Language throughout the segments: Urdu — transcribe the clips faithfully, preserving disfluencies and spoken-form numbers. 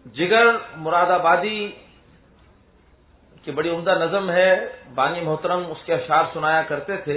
جگر مراد آبادی کی بڑی عمدہ نظم ہے، بانی محترم اس کے اشعار سنایا کرتے تھے.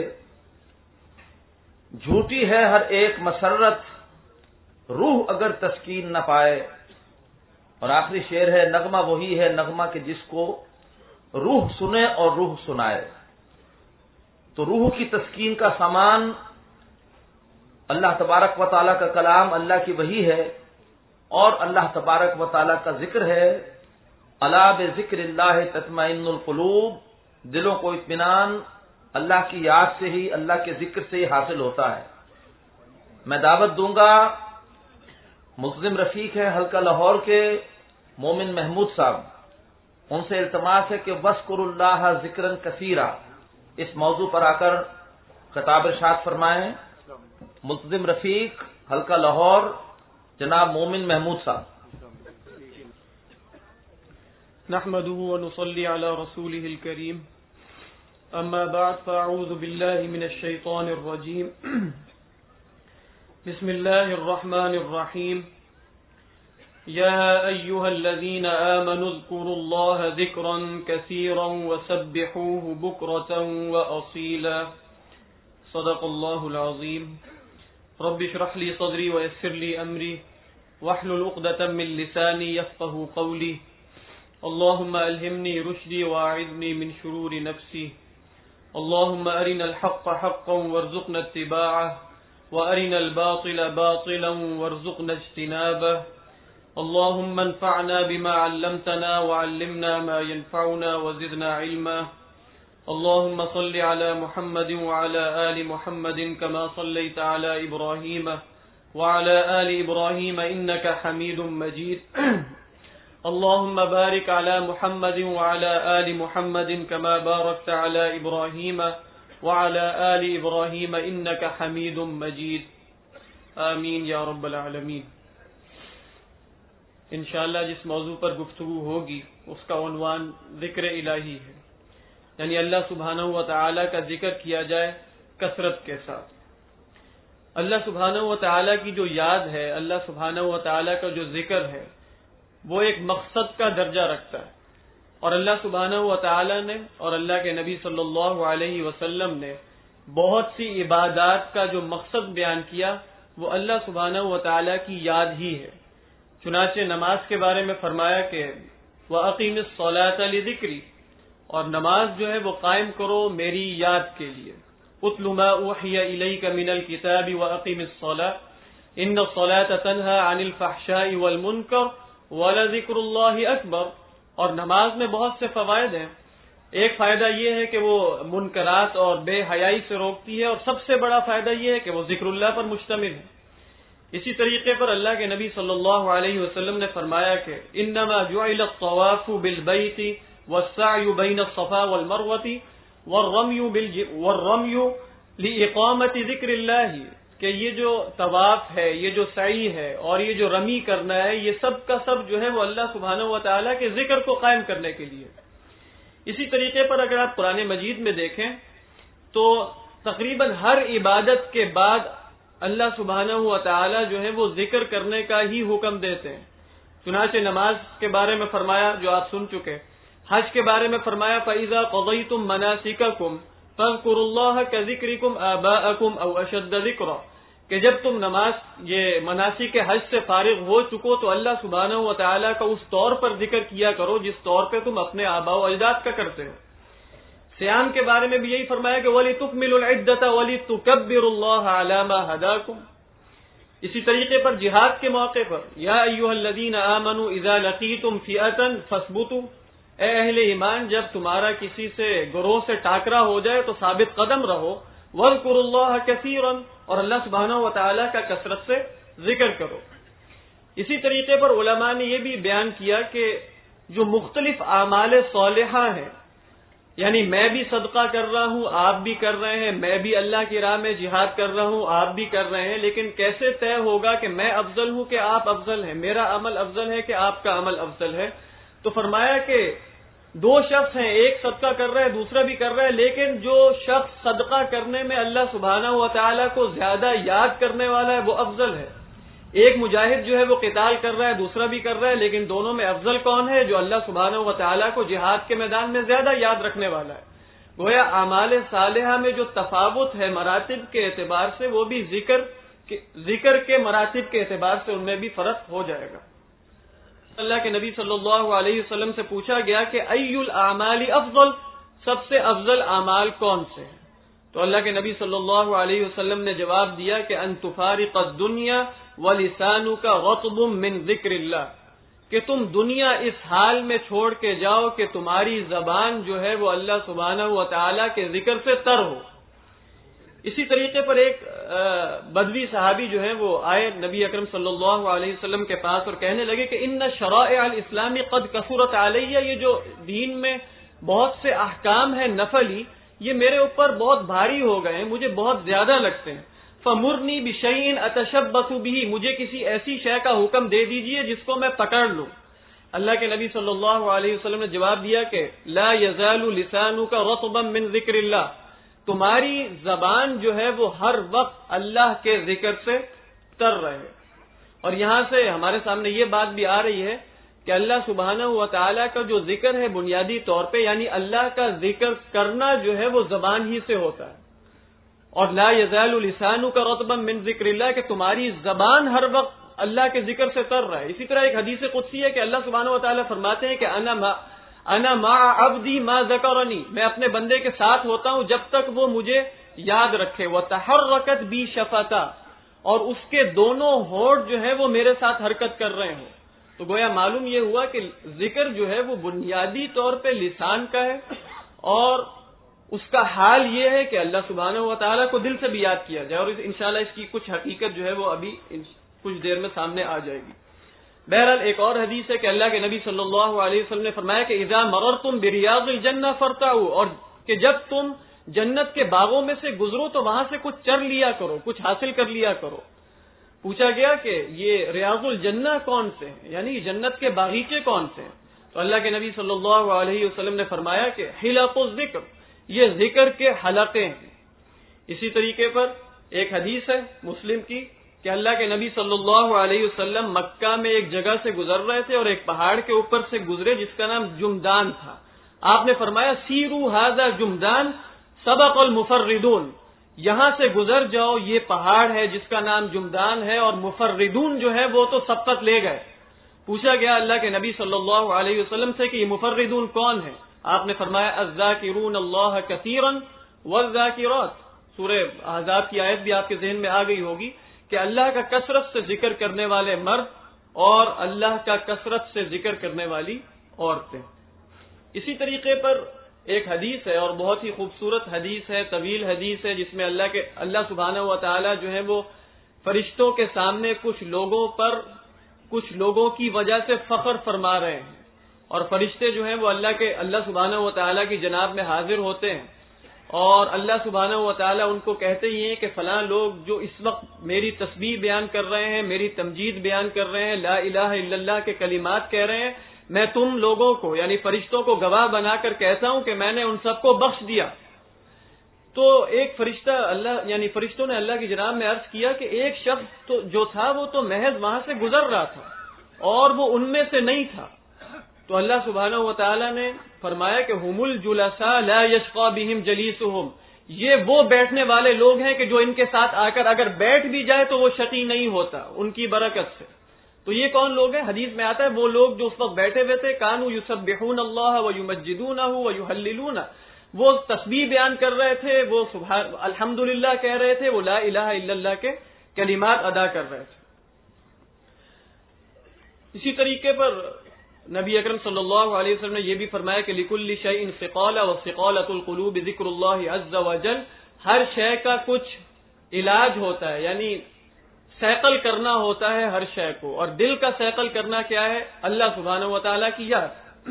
جھوٹی ہے ہر ایک مسرت، روح اگر تسکین نہ پائے. اور آخری شعر ہے، نغمہ وہی ہے نغمہ کہ جس کو روح سنے اور روح سنائے. تو روح کی تسکین کا سامان اللہ تبارک و تعالیٰ کا کلام، اللہ کی وحی ہے، اور اللہ تبارک و تعالیٰ کا ذکر ہے. الا بذکر اللہ تطمئن القلوب، دلوں کو اطمینان اللہ کی یاد سے ہی، اللہ کے ذکر سے ہی حاصل ہوتا ہے. میں دعوت دوں گا، ملتزم رفیق ہے حلقہ لاہور کے مومن محمود صاحب، ان سے التماس ہے کہ وَاذْكُرُوا اللَّهَ ذِكْرًا كَثِيرًا اس موضوع پر آ کر خطاب ارشاد فرمائیں. ملتزم رفیق حلقہ لاہور جناب مومن محمود صاحب. نحمده ونصلي على رسوله الكريم، اما بعد فاعوذ بالله من الشيطان الرجيم. بسم الله الرحمن الرحيم. يا أيها الذين آمنوا اذكروا الله ذكرا كثيرا وسبحوه بكرة وأصيلا. صدق الله العظيم. رب اشرح لي صدري ويسر لي أمري واحلل عقدة من لساني يفقهوا قولي. اللهم ألهمني رشدي وأعذني من شرور نفسي. اللهم أرنا الحق حقا وارزقنا اتباعه وأرنا الباطل باطلا وارزقنا اجتنابه. اللهم انفعنا بما علمتنا وعلمنا ما ينفعنا وزدنا علما. اللهم صل على محمد وعلى آل محمد كما صليت على إبراهيم وعلى آل إبراهيم إنك حميد مجيد. اللهم بارك على محمد وعلى آل محمد كما باركت على إبراهيم وعلى آل إبراهيم إنك حميد مجيد. آمین یا رب العالمین. انشاءاللہ جس موضوع پر گفتگو ہوگی اس کا عنوان ذکر الہی ہے، یعنی اللہ سبحانہ و تعالیٰ کا ذکر کیا جائے کثرت کے ساتھ. اللہ سبحانہ و تعالیٰ کی جو یاد ہے، اللہ سبحانہ و تعالیٰ کا جو ذکر ہے، وہ ایک مقصد کا درجہ رکھتا ہے. اور اللہ سبحانہ و تعالیٰ نے اور اللہ کے نبی صلی اللہ علیہ وسلم نے بہت سی عبادات کا جو مقصد بیان کیا وہ اللہ سبحانہ و تعالیٰ کی یاد ہی ہے. چنانچہ نماز کے بارے میں فرمایا کہ وَأَقِمِ الصَّلَاةَ لِذِكْرِي، اور نماز جو ہے وہ قائم کرو میری یاد کے لیے. اُتْلُ مَا أُوحِيَ إِلَيْكَ مِنَ الْكِتَابِ وَأَقِمِ الصَّلَاةَ إِنَّ الصَّلَاةَ تَنْهَى عَنِ الْفَحْشَاءِ وَالْمُنكَرِ وَلَذِكْرُ اللَّهِ أَكْبَرُ. اور نماز میں بہت سے فوائد ہیں. ایک فائدہ یہ ہے کہ وہ منکرات اور بے حیائی سے روکتی ہے، اور سب سے بڑا فائدہ یہ ہے کہ وہ ذکر اللہ پر مشتمل ہے. اسی طریقے پر اللہ کے نبی صلی اللہ علیہ وسلم نے فرمایا کہ انما جعل الطواف بالبیت والسعی بین الصفا والمروۃ والرمی والرمی لاقامت ذکر اللہ، کہ یہ جو طواف ہے، یہ جو سعی ہے اور یہ جو رمی کرنا ہے، یہ سب کا سب جو ہے وہ اللہ سبحانہ و تعالیٰ کے ذکر کو قائم کرنے کے لیے. اسی طریقے پر اگر آپ قرآن مجید میں دیکھیں تو تقریباً ہر عبادت کے بعد اللہ سبحانہ و تعالیٰ جو ہے وہ ذکر کرنے کا ہی حکم دیتے ہیں. چنانچہ نماز کے بارے میں فرمایا جو آپ سن چکے، حج کے بارے میں فرمایا فَإِذَا قَضَيْتُم مَّنَاسِكَكُمْ فَاذْكُرُوا اللَّهَ كَذِكْرِكُمْ آبَاءَكُمْ أَوْ أَشَدَّ ذِكْرًا، کہ جب تم نماز یہ مناسک حج سے فارغ ہو چکو تو اللہ سبحانہ و تعالیٰ کا اس طور پر ذکر کیا کرو جس طور پہ تم اپنے آباء و اجداد کا کرتے ہو. صیام کے بارے میں بھی یہی فرمایا کہ وَلِتُكْمِلُوا الْعِدَّةَ وَلِتُكَبِّرُوا اللَّهَ عَلَى مَا هَدَاكُمْ. اسی طریقے پر جہاد کے موقع پر یا ایھا الذین آمنوا اذا لقیتم فئۃ فاثبتوا، اے اہل ایمان جب تمہارا کسی سے گروہ سے ٹاکرا ہو جائے تو ثابت قدم رہو. وَاذْكُرُوا اللَّهَ كَثِيرًا، اور اللہ سبحانہ و تعالیٰ کا کثرت سے ذکر کرو. اسی طریقے پر علماء نے یہ بھی بیان کیا کہ جو مختلف اعمال صالحہ ہیں، یعنی میں بھی صدقہ کر رہا ہوں، آپ بھی کر رہے ہیں، میں بھی اللہ کی راہ میں جہاد کر رہا ہوں، آپ بھی کر رہے ہیں، لیکن کیسے طے ہوگا کہ میں افضل ہوں کہ آپ افضل ہیں، میرا عمل افضل ہے کہ آپ کا عمل افضل ہے؟ تو فرمایا کہ دو شخص ہیں، ایک صدقہ کر رہا ہے دوسرا بھی کر رہا ہے، لیکن جو شخص صدقہ کرنے میں اللہ سبحانہ و تعالیٰ کو زیادہ یاد کرنے والا ہے وہ افضل ہے. ایک مجاہد جو ہے وہ قتال کر رہا ہے، دوسرا بھی کر رہا ہے، لیکن دونوں میں افضل کون ہے؟ جو اللہ سبحانہ و تعالیٰ کو جہاد کے میدان میں زیادہ یاد رکھنے والا ہے۔ گویا اعمال صالحہ میں جو تفاوت ہے مراتب کے اعتبار سے، وہ بھی ذکر کے ذکر کے مراتب کے اعتبار سے ان میں بھی فرق ہو جائے گا۔ اللہ کے نبی صلی اللہ علیہ وسلم سے پوچھا گیا کہ ای الاعمال افضل، سب سے افضل اعمال کون سے ہیں؟ تو اللہ کے نبی صلی اللہ علیہ وسلم نے جواب دیا کہ ان تفارق الدنیا ولسانک رطب من ذکر اللہ، کہ تم دنیا اس حال میں چھوڑ کے جاؤ کہ تمہاری زبان جو ہے وہ اللہ سبحانہ و تعالیٰ کے ذکر سے تر ہو۔ اسی طریقے پر ایک بدوی صحابی جو ہے وہ آئے نبی اکرم صلی اللہ علیہ وسلم کے پاس اور کہنے لگے کہ ان شرائع الاسلام قد کثرت علیہ، یہ جو دین میں بہت سے احکام ہیں نفلی، یہ میرے اوپر بہت بھاری ہو گئے ہیں، مجھے بہت زیادہ لگتے ہیں۔ فمرنی بشیء اتشبث به، مجھے کسی ایسی شے کا حکم دے دیجئے جس کو میں پکڑ لوں۔ اللہ کے نبی صلی اللہ علیہ وسلم نے جواب دیا کہ لا یزال لسانک رطبا من ذکر اللہ، تمہاری زبان جو ہے وہ ہر وقت اللہ کے ذکر سے تر رہے۔ اور یہاں سے ہمارے سامنے یہ بات بھی آ رہی ہے کہ اللہ سبحانہ و تعالیٰ کا جو ذکر ہے بنیادی طور پہ، یعنی اللہ کا ذکر کرنا جو ہے وہ زبان ہی سے ہوتا ہے، اور لا یزال لسانک رطبا من ذکر اللہ، کہ تمہاری زبان ہر وقت اللہ کے ذکر سے تر رہا ہے۔ اسی طرح ایک حدیث قدسی ہے کہ اللہ سبحانہ و تعالیٰ فرماتے ہیں کہ انا ما انا مع عبدی ما ذکرنی، میں اپنے بندے کے ساتھ ہوتا ہوں جب تک وہ مجھے یاد رکھے۔ وتحرکت بی شفتا، اور اس کے دونوں ہونٹ جو ہے وہ میرے ساتھ حرکت کر رہے ہوں۔ تو گویا معلوم یہ ہوا کہ ذکر جو ہے وہ بنیادی طور پہ لسان کا ہے، اور اس کا حال یہ ہے کہ اللہ سبحانہ و تعالیٰ کو دل سے بھی یاد کیا جائے، اور انشاءاللہ اس کی کچھ حقیقت جو ہے وہ ابھی کچھ دیر میں سامنے آ جائے گی۔ بہرحال ایک اور حدیث ہے کہ اللہ کے نبی صلی اللہ علیہ وسلم نے فرمایا کہ اذا مررتم بریاض الجنہ فارتعوا، اور کہ جب تم جنت کے باغوں میں سے گزرو تو وہاں سے کچھ چر لیا کرو، کچھ حاصل کر لیا کرو۔ پوچھا گیا کہ یہ ریاض الجنہ کون سے ہیں، یعنی جنت کے باغیچے کون سے ہیں؟ تو اللہ کے نبی صلی اللہ علیہ وسلم نے فرمایا کہ حلق الذکر، یہ ذکر کے حلقے ہیں۔ اسی طریقے پر ایک حدیث ہے مسلم کی کہ اللہ کے نبی صلی اللہ علیہ وسلم مکہ میں ایک جگہ سے گزر رہے تھے اور ایک پہاڑ کے اوپر سے گزرے جس کا نام جمدان تھا۔ آپ نے فرمایا سیرو ھذا جمدان سبق المفردون، یہاں سے گزر جاؤ، یہ پہاڑ ہے جس کا نام جمدان ہے، اور مفردون جو ہے وہ تو سبقت لے گئے۔ پوچھا گیا اللہ کے نبی صلی اللہ علیہ وسلم سے کہ یہ مفردون کون ہیں؟ آپ نے فرمایا الذاکرون اللہ کثیرا والذاکرات، سورہ احزاب کی آیت بھی آپ کے ذہن میں آ گئی ہوگی کہ اللہ کا کثرت سے ذکر کرنے والے مرد اور اللہ کا کثرت سے ذکر کرنے والی عورتیں۔ اسی طریقے پر ایک حدیث ہے اور بہت ہی خوبصورت حدیث ہے، طویل حدیث ہے، جس میں اللہ کے اللہ سبحانہ و تعالی جو ہے وہ فرشتوں کے سامنے کچھ لوگوں پر کچھ لوگوں کی وجہ سے فخر فرما رہے ہیں، اور فرشتے جو ہیں وہ اللہ کے اللہ سبحانہ و تعالیٰ کی جناب میں حاضر ہوتے ہیں، اور اللہ سبحانہ و تعالیٰ ان کو کہتے ہی ہیں کہ فلاں لوگ جو اس وقت میری تسبیح بیان کر رہے ہیں، میری تمجید بیان کر رہے ہیں، لا الہ الا اللہ کے کلمات کہہ رہے ہیں، میں تم لوگوں کو یعنی فرشتوں کو گواہ بنا کر کہتا ہوں کہ میں نے ان سب کو بخش دیا۔ تو ایک فرشتہ اللہ یعنی فرشتوں نے اللہ کی جناب میں عرض کیا کہ ایک شخص تو جو تھا وہ تو محض وہاں سے گزر رہا تھا اور وہ ان میں سے نہیں تھا۔ تو اللہ سبحانہ و تعالی نے فرمایا کہ ہم الجلساء لا یشقی بہم جلیسہم، یہ وہ بیٹھنے والے لوگ ہیں کہ جو ان کے ساتھ آ کر اگر بیٹھ بھی جائے تو وہ شقی نہیں ہوتا ان کی برکت سے۔ تو یہ کون لوگ ہیں؟ حدیث میں آتا ہے وہ لوگ جو اس وقت بیٹھے ہوئے تھے، کانوا یسبحون اللہ ویمجدونہ ویہللون، وہ تسبیح بیان کر رہے تھے، وہ سبحان الحمدللہ کہہ رہے تھے، وہ لا الہ الا اللہ کے کلمات ادا کر رہے تھے۔ اسی طریقے پر نبی اکرم صلی اللہ علیہ وسلم نے یہ بھی فرمایا کہ لِكُلِّ شَيْءٍ ثِقَالَةٌ وَثِقَالَةُ الْقُلُوبِ ذِكْرُ اللَّهِ عَزَّ وَجَلَّ، ہر شے کا کچھ علاج ہوتا ہے، یعنی سیقل کرنا ہوتا ہے ہر شے کو، اور دل کا سیقل کرنا کیا ہے؟ اللہ سبحانہ و تعالیٰ کی یاد،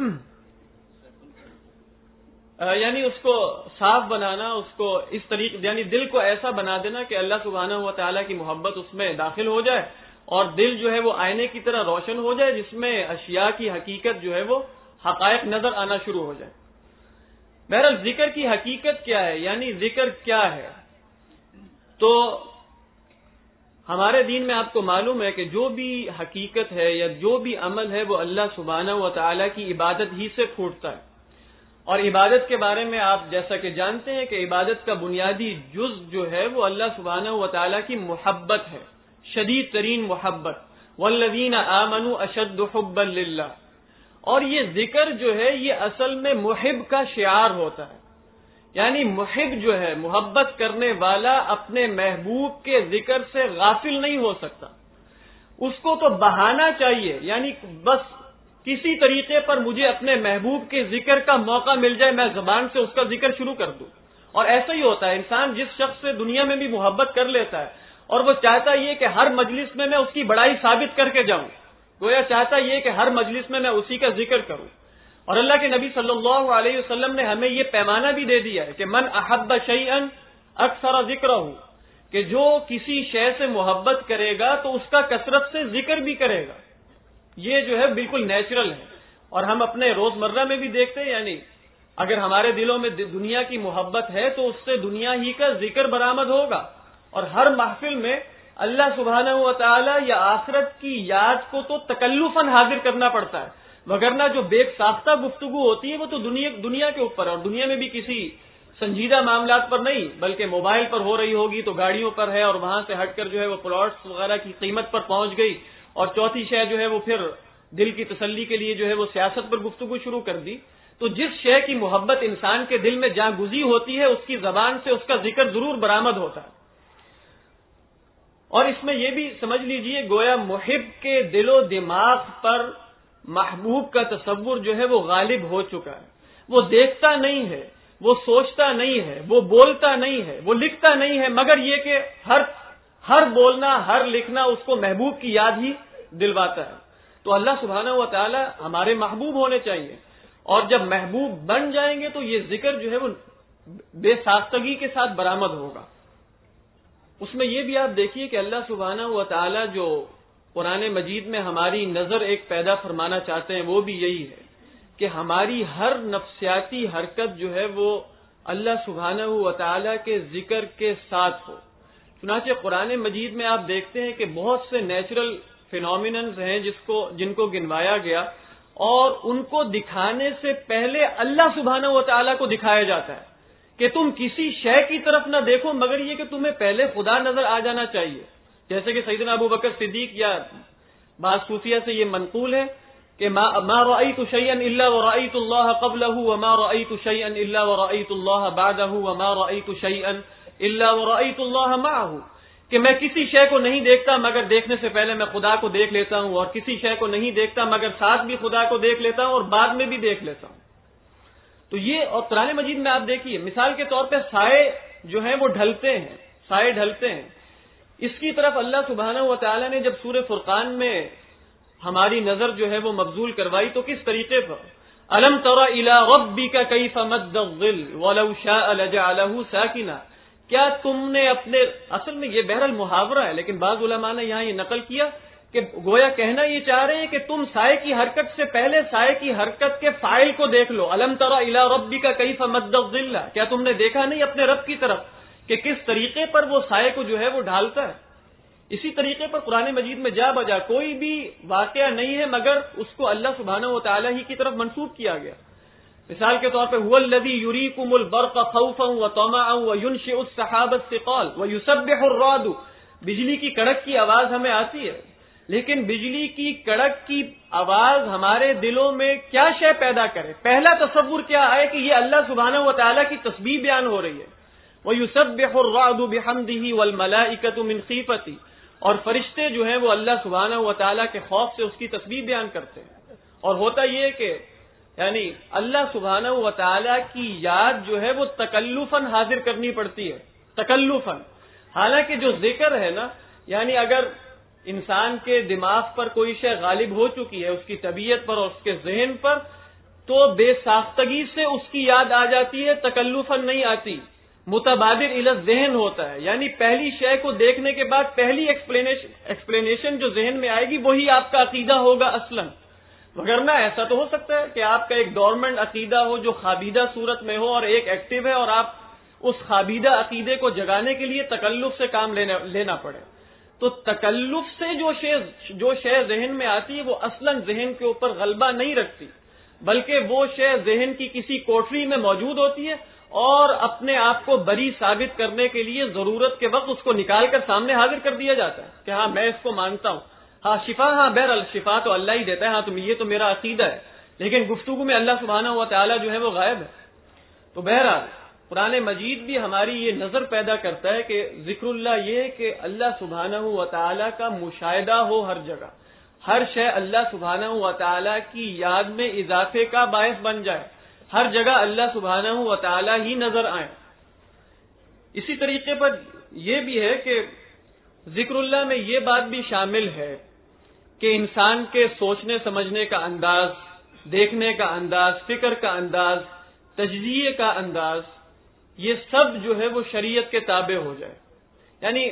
یعنی اس کو صاف بنانا، اس کو اس طریقے یعنی دل کو ایسا بنا دینا کہ اللہ سبحانہ و تعالیٰ کی محبت اس میں داخل ہو جائے، اور دل جو ہے وہ آئینے کی طرح روشن ہو جائے جس میں اشیاء کی حقیقت جو ہے وہ حقائق نظر آنا شروع ہو جائے۔ بہرحال ذکر کی حقیقت کیا ہے، یعنی ذکر کیا ہے؟ تو ہمارے دین میں آپ کو معلوم ہے کہ جو بھی حقیقت ہے یا جو بھی عمل ہے وہ اللہ سبحانہ و تعالیٰ کی عبادت ہی سے پھوٹتا ہے. اور عبادت کے بارے میں آپ جیسا کہ جانتے ہیں کہ عبادت کا بنیادی جز جو ہے وہ اللہ سبحانہ و تعالیٰ کی محبت ہے، شدید ترین محبت. والذین آمنوا اشد حبا للہ. اور یہ ذکر جو ہے یہ اصل میں محب کا شعار ہوتا ہے، یعنی محب جو ہے محبت کرنے والا اپنے محبوب کے ذکر سے غافل نہیں ہو سکتا. اس کو تو بہانا چاہیے، یعنی بس کسی طریقے پر مجھے اپنے محبوب کے ذکر کا موقع مل جائے، میں زبان سے اس کا ذکر شروع کر دوں. اور ایسا ہی ہوتا ہے، انسان جس شخص سے دنیا میں بھی محبت کر لیتا ہے اور وہ چاہتا یہ کہ ہر مجلس میں میں اس کی بڑائی ثابت کر کے جاؤں، گویا چاہتا یہ کہ ہر مجلس میں میں اسی کا ذکر کروں. اور اللہ کے نبی صلی اللہ علیہ وسلم نے ہمیں یہ پیمانہ بھی دے دیا ہے کہ من احب شیئا اکثر ذکرہ، کہ جو کسی شے سے محبت کرے گا تو اس کا کثرت سے ذکر بھی کرے گا. یہ جو ہے بالکل نیچرل ہے. اور ہم اپنے روزمرہ میں بھی دیکھتے ہیں، یعنی اگر ہمارے دلوں میں دنیا کی محبت ہے تو اس سے دنیا ہی کا ذکر برآمد ہوگا. اور ہر محفل میں اللہ سبحانہ و تعالی یا آخرت کی یاد کو تو تکلفاً حاضر کرنا پڑتا ہے، وگرنہ جو بے ساختہ گفتگو ہوتی ہے وہ تو دنیا دنیا کے اوپر، اور دنیا میں بھی کسی سنجیدہ معاملات پر نہیں بلکہ موبائل پر ہو رہی ہوگی تو گاڑیوں پر ہے، اور وہاں سے ہٹ کر جو ہے وہ پلاٹس وغیرہ کی قیمت پر پہنچ گئی. اور چوتھی شے جو ہے وہ پھر دل کی تسلی کے لیے جو ہے وہ سیاست پر گفتگو شروع کر دی. تو جس شے کی محبت انسان کے دل میں جاں گزی ہوتی ہے اس کی زبان سے اس کا ذکر ضرور برآمد ہوتا ہے. اور اس میں یہ بھی سمجھ لیجئے گویا محب کے دل و دماغ پر محبوب کا تصور جو ہے وہ غالب ہو چکا ہے. وہ دیکھتا نہیں ہے، وہ سوچتا نہیں ہے، وہ بولتا نہیں ہے، وہ لکھتا نہیں ہے، مگر یہ کہ ہر ہر بولنا ہر لکھنا اس کو محبوب کی یاد ہی دلواتا ہے. تو اللہ سبحانہ و تعالی ہمارے محبوب ہونے چاہیے، اور جب محبوب بن جائیں گے تو یہ ذکر جو ہے وہ بے ساختگی کے ساتھ برآمد ہوگا. اس میں یہ بھی آپ دیکھیے کہ اللہ سبحانہ و تعالی جو قرآن مجید میں ہماری نظر ایک پیدا فرمانا چاہتے ہیں وہ بھی یہی ہے کہ ہماری ہر نفسیاتی حرکت جو ہے وہ اللہ سبحانہ و تعالی کے ذکر کے ساتھ ہو. چنانچہ قرآن مجید میں آپ دیکھتے ہیں کہ بہت سے نیچرل فینومیننز ہیں جس کو جن کو گنوایا گیا، اور ان کو دکھانے سے پہلے اللہ سبحانہ و تعالیٰ کو دکھایا جاتا ہے کہ تم کسی شے کی طرف نہ دیکھو مگر یہ کہ تمہیں پہلے خدا نظر آ جانا چاہیے. جیسے کہ سیدنا ابو بکر صدیق یا بعض صوفیہ سے یہ منقول ہے کہ ما رأیت شیئا الا ورأیت اللہ قبلہ وما رأیت شیئا الا ورأیت اللہ بعدہ وما رأیت شیئا الا ورأیت اللہ معہ، کہ میں کسی شے کو نہیں دیکھتا مگر دیکھنے سے پہلے میں خدا کو دیکھ لیتا ہوں، اور کسی شے کو نہیں دیکھتا مگر ساتھ بھی خدا کو دیکھ لیتا ہوں اور بعد میں بھی دیکھ لیتا ہوں. تو یہ اور قرآن مجید میں آپ دیکھیے مثال کے طور پہ سائے جو ہیں وہ ڈھلتے ہیں، سائے ڈھلتے ہیں. اس کی طرف اللہ سبحانہ و تعالی نے جب سورہ فرقان میں ہماری نظر جو ہے وہ مبذول کروائی تو کس طریقے پر الم تر الی ربک کیف مد الظل ولو شاء لجعلہ ساکنا، کیا تم نے اپنے، اصل میں یہ بہرحال محاورہ ہے لیکن بعض علماء نے یہاں یہ نقل کیا کہ گویا کہنا یہ چاہ رہے ہیں کہ تم سائے کی حرکت سے پہلے سائے کی حرکت کے فاعل کو دیکھ لو. الم تر الی ربک کیف مد الظل، کیا تم نے دیکھا نہیں اپنے رب کی طرف کہ کس طریقے پر وہ سائے کو جو ہے وہ ڈھالتا ہے. اسی طریقے پر قرآن مجید میں جا بجا کوئی بھی واقعہ نہیں ہے مگر اس کو اللہ سبحانہ و تعالی ہی کی طرف منسوب کیا گیا. مثال کے طور پہ هو الذی یریکم البرق خوفا وطمعا وینشئ السحاب الثقال ویسبح الرعد، بجلی کی کڑک کی آواز ہمیں آتی ہے لیکن بجلی کی کڑک کی آواز ہمارے دلوں میں کیا شے پیدا کرے؟ پہلا تصور کیا آئے کہ یہ اللہ سبحانہ و تعالی کی تسبیح بیان ہو رہی ہے. وَيُسَبِّحُ الرَّعْدُ بِحَمْدِهِ وَالْمَلَائِكَةُ مِنْ خِيفَتِهِ، اور فرشتے جو ہیں وہ اللہ سبحانہ و تعالی کے خوف سے اس کی تسبیح بیان کرتے ہیں. اور ہوتا یہ کہ یعنی اللہ سبحانہ و تعالی کی یاد جو ہے وہ تکلفاً حاضر کرنی پڑتی ہے، تکلفاً. حالانکہ جو ذکر ہے نا، یعنی اگر انسان کے دماغ پر کوئی شے غالب ہو چکی ہے، اس کی طبیعت پر اور اس کے ذہن پر، تو بے ساختگی سے اس کی یاد آ جاتی ہے، تکلفاً نہیں آتی، متبادر الی ذہن ہوتا ہے. یعنی پہلی شے کو دیکھنے کے بعد پہلی ایکسپلینیشن ایکسپلینیشن جو ذہن میں آئے گی وہی آپ کا عقیدہ ہوگا اصلاً. وگرنہ ایسا تو ہو سکتا ہے کہ آپ کا ایک ڈورمنٹ عقیدہ ہو جو خابیدہ صورت میں ہو اور ایک ایکٹیو ہے، اور آپ اس خابیدہ عقیدے کو جگانے کے لیے تکلف سے کام لینا لینا پڑے. تو تکلف سے جو شے جو شے ذہن میں آتی ہے وہ اصلاً ذہن کے اوپر غلبہ نہیں رکھتی، بلکہ وہ شے ذہن کی کسی کوٹری میں موجود ہوتی ہے اور اپنے آپ کو بری ثابت کرنے کے لیے ضرورت کے وقت اس کو نکال کر سامنے حاضر کر دیا جاتا ہے کہ ہاں میں اس کو مانتا ہوں، ہاں شفا، ہاں بہرحال شفا تو اللہ ہی دیتا ہے، ہاں تم یہ تو میرا عقیدہ ہے، لیکن گفتگو میں اللہ سبحانہ و تعالیٰ جو ہے وہ غائب ہے۔ تو بہرحال قرآن مجید بھی ہماری یہ نظر پیدا کرتا ہے کہ ذکر اللہ یہ کہ اللہ سبحانہ و تعالیٰ کا مشاہدہ ہو ہر جگہ، ہر شے اللہ سبحانہ و تعالیٰ کی یاد میں اضافے کا باعث بن جائے، ہر جگہ اللہ سبحانہ و تعالیٰ ہی نظر آئے۔ اسی طریقے پر یہ بھی ہے کہ ذکر اللہ میں یہ بات بھی شامل ہے کہ انسان کے سوچنے سمجھنے کا انداز، دیکھنے کا انداز، فکر کا انداز، تجزیے کا انداز، یہ سب جو ہے وہ شریعت کے تابع ہو جائے۔ یعنی